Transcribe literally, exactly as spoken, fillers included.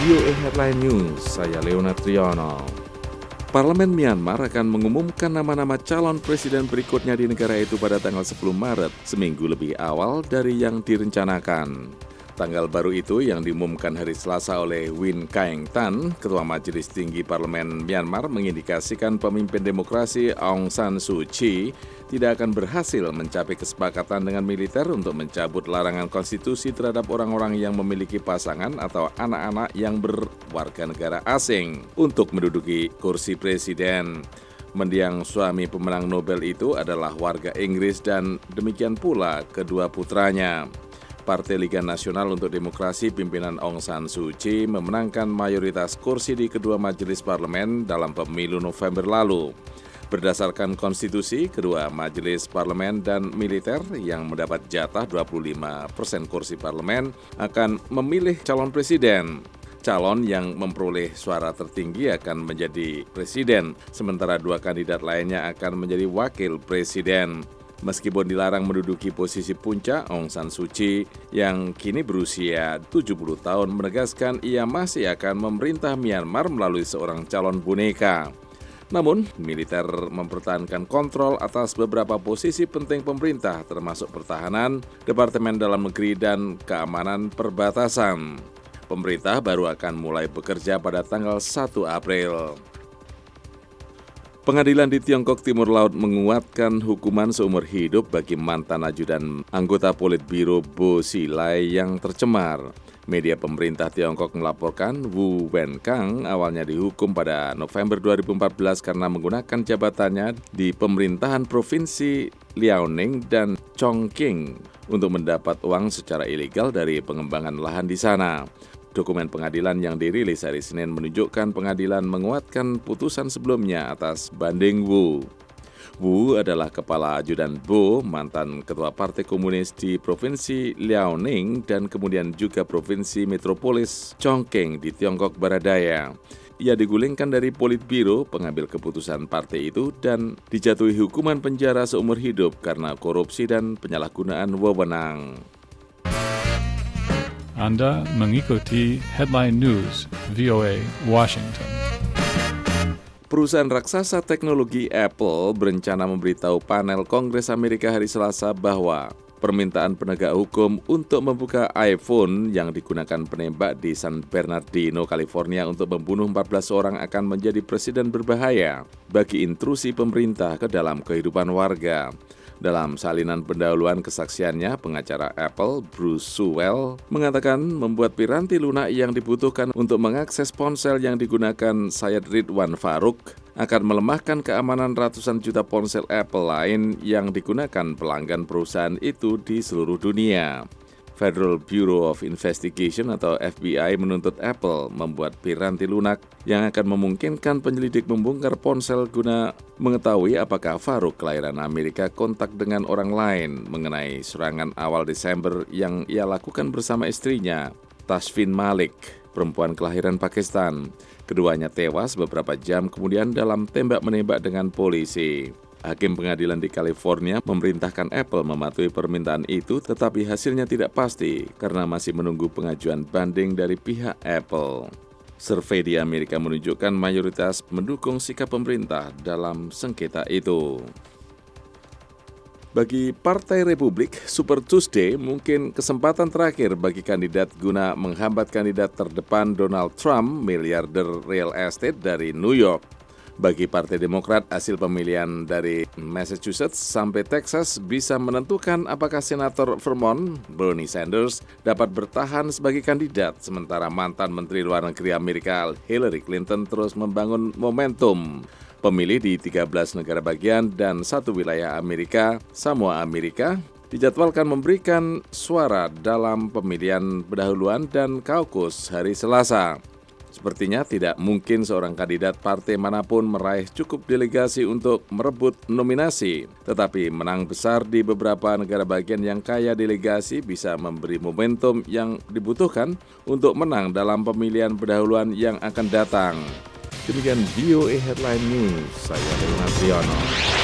V O A Headline News, saya Leonard Triono. Parlemen Myanmar akan mengumumkan nama-nama calon presiden berikutnya di negara itu pada tanggal sepuluh Maret, seminggu lebih awal dari yang direncanakan. Tanggal baru itu yang diumumkan hari Selasa oleh Win Kaeng Tan, Ketua Majelis Tinggi Parlemen Myanmar, mengindikasikan pemimpin demokrasi Aung San Suu Kyi tidak akan berhasil mencapai kesepakatan dengan militer untuk mencabut larangan konstitusi terhadap orang-orang yang memiliki pasangan atau anak-anak yang berwarga negara asing untuk menduduki kursi presiden. Mendiang suami pemenang Nobel itu adalah warga Inggris dan demikian pula kedua putranya. Partai Liga Nasional untuk Demokrasi pimpinan Aung San Suu Kyi memenangkan mayoritas kursi di kedua majelis parlemen dalam pemilu November lalu. Berdasarkan konstitusi, kedua majelis parlemen dan militer yang mendapat jatah dua puluh lima persen kursi parlemen akan memilih calon presiden. Calon yang memperoleh suara tertinggi akan menjadi presiden, sementara dua kandidat lainnya akan menjadi wakil presiden. Meskipun dilarang menduduki posisi puncak, Aung San Suu Kyi yang kini berusia tujuh puluh tahun menegaskan ia masih akan memerintah Myanmar melalui seorang calon boneka. Namun, militer mempertahankan kontrol atas beberapa posisi penting pemerintah termasuk pertahanan, Departemen Dalam Negeri, dan keamanan perbatasan. Pemerintah baru akan mulai bekerja pada tanggal satu April. Pengadilan di Tiongkok Timur Laut menguatkan hukuman seumur hidup bagi mantan ajudan anggota Politbiro Bo Xilai yang tercemar. Media pemerintah Tiongkok melaporkan Wu Wenkang awalnya dihukum pada November dua ribu empat belas karena menggunakan jabatannya di pemerintahan Provinsi Liaoning dan Chongqing untuk mendapat uang secara ilegal dari pengembangan lahan di sana. Dokumen pengadilan yang dirilis hari Senin menunjukkan pengadilan menguatkan putusan sebelumnya atas banding Wu. Wu adalah kepala ajudan Bo, mantan ketua Partai Komunis di Provinsi Liaoning dan kemudian juga Provinsi Metropolis Chongqing di Tiongkok Barat Daya. Ia digulingkan dari Politbiro, pengambil keputusan partai itu, dan dijatuhi hukuman penjara seumur hidup karena korupsi dan penyalahgunaan wewenang. Anda mengikuti Headline News V O A Washington. Perusahaan raksasa teknologi Apple berencana memberitahu panel Kongres Amerika hari Selasa bahwa permintaan penegak hukum untuk membuka iPhone yang digunakan penembak di San Bernardino, California untuk membunuh empat belas orang akan menjadi presiden berbahaya bagi intrusi pemerintah ke dalam kehidupan warga. Dalam salinan pendahuluan kesaksiannya, pengacara Apple, Bruce Sewell, mengatakan membuat piranti lunak yang dibutuhkan untuk mengakses ponsel yang digunakan Syed Ridwan Farouk akan melemahkan keamanan ratusan juta ponsel Apple lain yang digunakan pelanggan perusahaan itu di seluruh dunia. Federal Bureau of Investigation atau F B I menuntut Apple membuat piranti lunak yang akan memungkinkan penyelidik membongkar ponsel guna mengetahui apakah Farouk kelahiran Amerika kontak dengan orang lain mengenai serangan awal Desember yang ia lakukan bersama istrinya, Tasfin Malik, perempuan kelahiran Pakistan. Keduanya tewas beberapa jam kemudian dalam tembak-menembak dengan polisi. Hakim pengadilan di California memerintahkan Apple mematuhi permintaan itu, tetapi hasilnya tidak pasti karena masih menunggu pengajuan banding dari pihak Apple. Survei di Amerika menunjukkan mayoritas mendukung sikap pemerintah dalam sengketa itu. Bagi Partai Republik, Super Tuesday mungkin kesempatan terakhir bagi kandidat guna menghambat kandidat terdepan Donald Trump, miliarder real estate dari New York. Bagi Partai Demokrat, hasil pemilihan dari Massachusetts sampai Texas bisa menentukan apakah Senator Vermont, Bernie Sanders, dapat bertahan sebagai kandidat, sementara mantan Menteri Luar Negeri Amerika Hillary Clinton terus membangun momentum. Pemilih di tiga belas negara bagian dan satu wilayah Amerika, Samoa Amerika, dijadwalkan memberikan suara dalam pemilihan pendahuluan dan kaukus hari Selasa. Sepertinya tidak mungkin seorang kandidat partai manapun meraih cukup delegasi untuk merebut nominasi. Tetapi menang besar di beberapa negara bagian yang kaya delegasi bisa memberi momentum yang dibutuhkan untuk menang dalam pemilihan pendahuluan yang akan datang. Demikian V O A Headline News, saya Leonard Triono.